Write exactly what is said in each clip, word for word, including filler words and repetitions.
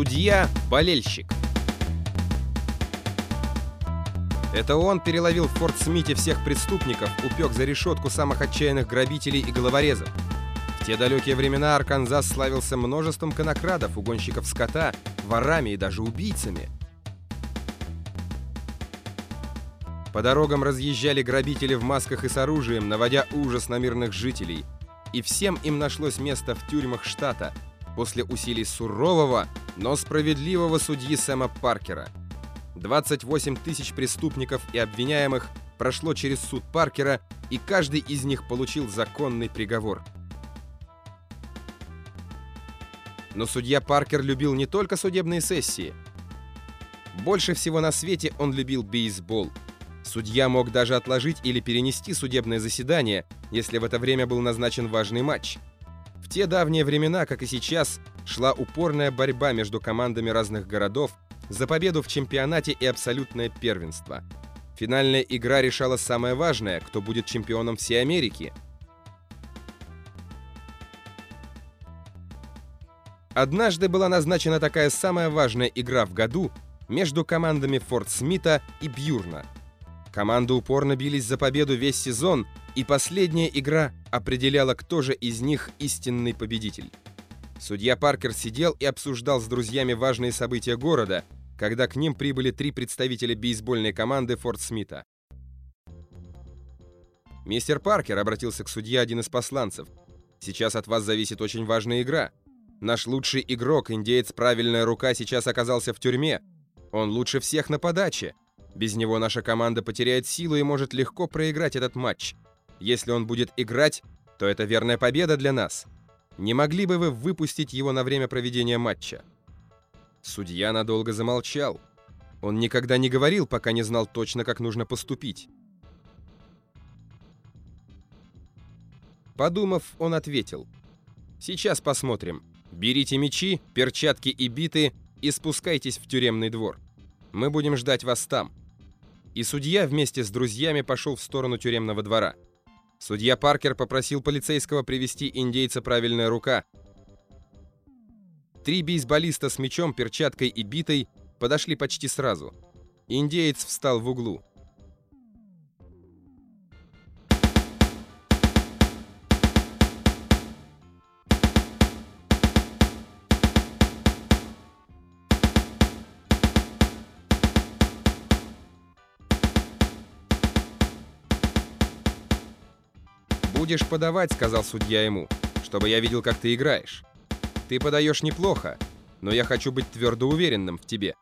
Судья-болельщик. Это он переловил в Форт Смите всех преступников, упек за решетку самых отчаянных грабителей и головорезов. В те далекие времена Арканзас славился множеством конокрадов, угонщиков скота, ворами и даже убийцами. По дорогам разъезжали грабители в масках и с оружием, наводя ужас на мирных жителей. И всем им нашлось место в тюрьмах штата после усилий сурового, но справедливого судьи Сэма Паркера. двадцать восемь тысяч преступников и обвиняемых прошло через суд Паркера, и каждый из них получил законный приговор. Но судья Паркер любил не только судебные сессии. Больше всего на свете он любил бейсбол. Судья мог даже отложить или перенести судебное заседание, если в это время был назначен важный матч. В те давние времена, как и сейчас, шла упорная борьба между командами разных городов за победу в чемпионате и абсолютное первенство. Финальная игра решала самое важное, кто будет чемпионом всей Америки. Однажды была назначена такая самая важная игра в году между командами Форт Смита и Бьюрна. Команды упорно бились за победу весь сезон, и последняя игра определяла, кто же из них истинный победитель. Судья Паркер сидел и обсуждал с друзьями важные события города, когда к ним прибыли три представителя бейсбольной команды Форт Смита. «Мистер Паркер», — обратился к судье один из посланцев, — «сейчас от вас зависит очень важная игра. Наш лучший игрок, индеец «Правильная рука», сейчас оказался в тюрьме. Он лучше всех на подаче. Без него наша команда потеряет силу и может легко проиграть этот матч. Если он будет играть, то это верная победа для нас. Не могли бы вы выпустить его на время проведения матча?» Судья надолго замолчал. Он никогда не говорил, пока не знал точно, как нужно поступить. Подумав, он ответил: «Сейчас посмотрим. Берите мячи, перчатки и биты и спускайтесь в тюремный двор. Мы будем ждать вас там». И судья вместе с друзьями пошел в сторону тюремного двора. Судья Паркер попросил полицейского привести индейца «Правильная рука». Три бейсболиста с мячом, перчаткой и битой подошли почти сразу. Индеец встал в углу. «Будешь подавать», — сказал судья ему, — «чтобы я видел, как ты играешь. Ты подаешь неплохо, но я хочу быть твердо уверенным в тебе».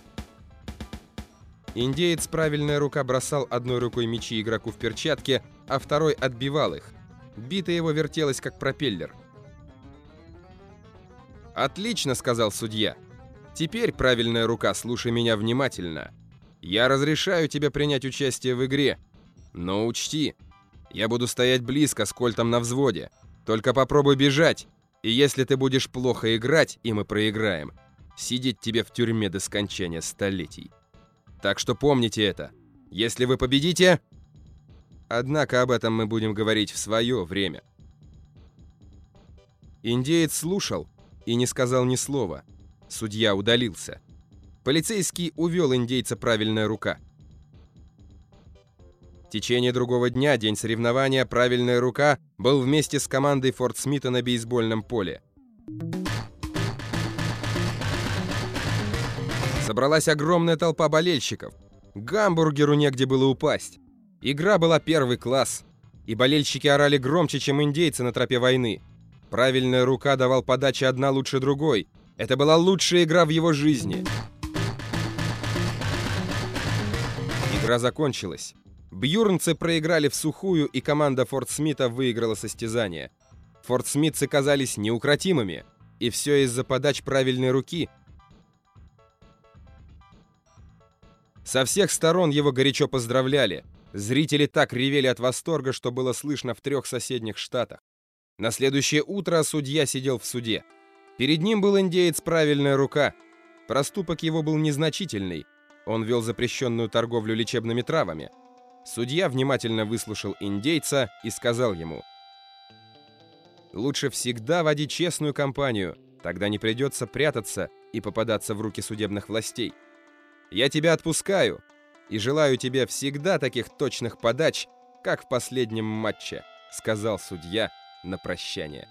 Индеец «Правильная рука» бросал одной рукой мячи игроку в перчатке, а второй отбивал их. Бита его вертелась, как пропеллер. «Отлично», — сказал судья. «Теперь, «Правильная рука», слушай меня внимательно. Я разрешаю тебе принять участие в игре, но учти, я буду стоять близко с кольтом на взводе. Только попробуй бежать, и если ты будешь плохо играть, и мы проиграем, сидеть тебе в тюрьме до скончания столетий. Так что помните это. Если вы победите... Однако об этом мы будем говорить в свое время». Индеец слушал и не сказал ни слова. Судья удалился. Полицейский увел индейца «Правильная рука». В течение другого дня, день соревнования, «Правильная рука» был вместе с командой Форт Смита на бейсбольном поле. Собралась огромная толпа болельщиков. Гамбургеру негде было упасть. Игра была первый класс, и болельщики орали громче, чем индейцы на тропе войны. «Правильная рука» давал подачи одна лучше другой. Это была лучшая игра в его жизни. Игра закончилась. Бьюрнцы проиграли в сухую, и команда Форт Смита выиграла состязание. Фортсмитцы казались неукротимыми, и все из-за подач «Правильной руки». Со всех сторон его горячо поздравляли. Зрители так ревели от восторга, что было слышно в трех соседних штатах. На следующее утро судья сидел в суде. Перед ним был индеец «Правильная рука». Проступок его был незначительный. Он вел запрещенную торговлю лечебными травами. Судья внимательно выслушал индейца и сказал ему: «Лучше всегда води честную кампанию, тогда не придется прятаться и попадаться в руки судебных властей. Я тебя отпускаю и желаю тебе всегда таких точных подач, как в последнем матче», — сказал судья на прощание.